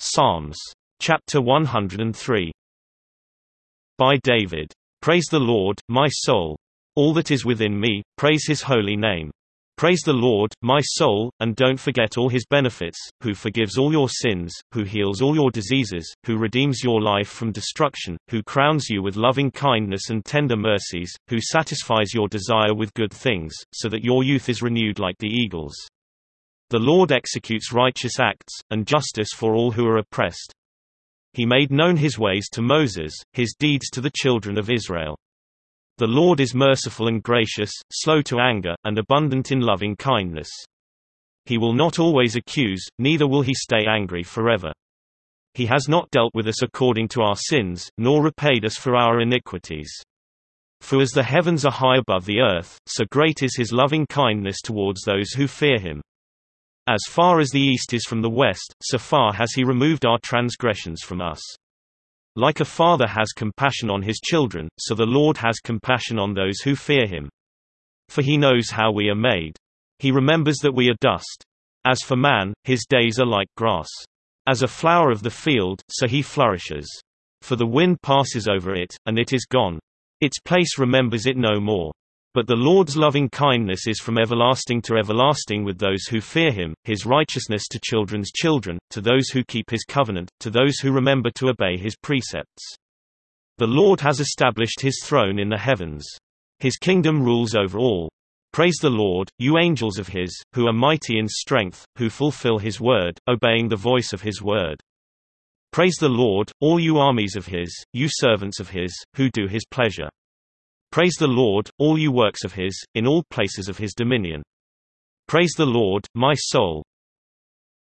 Psalms. Chapter 103. By David. Praise the Lord, my soul. All that is within me, praise his holy name. Praise the Lord, my soul, and don't forget all his benefits, who forgives all your sins, who heals all your diseases, who redeems your life from destruction, who crowns you with loving kindness and tender mercies, who satisfies your desire with good things, so that your youth is renewed like the eagles. The Lord executes righteous acts, and justice for all who are oppressed. He made known his ways to Moses, his deeds to the children of Israel. The Lord is merciful and gracious, slow to anger, and abundant in loving kindness. He will not always accuse, neither will he stay angry forever. He has not dealt with us according to our sins, nor repaid us for our iniquities. For as the heavens are high above the earth, so great is his loving kindness towards those who fear him. As far as the east is from the west, so far has he removed our transgressions from us. Like a father has compassion on his children, so the Lord has compassion on those who fear him. For he knows how we are made. He remembers that we are dust. As for man, his days are like grass. As a flower of the field, so he flourishes. For the wind passes over it, and it is gone. Its place remembers it no more. But the Lord's loving kindness is from everlasting to everlasting with those who fear him, his righteousness to children's children, to those who keep his covenant, to those who remember to obey his precepts. The Lord has established his throne in the heavens. His kingdom rules over all. Praise the Lord, you angels of his, who are mighty in strength, who fulfill his word, obeying the voice of his word. Praise the Lord, all you armies of his, you servants of his, who do his pleasure. Praise the Lord, all you works of his, in all places of his dominion. Praise the Lord, my soul.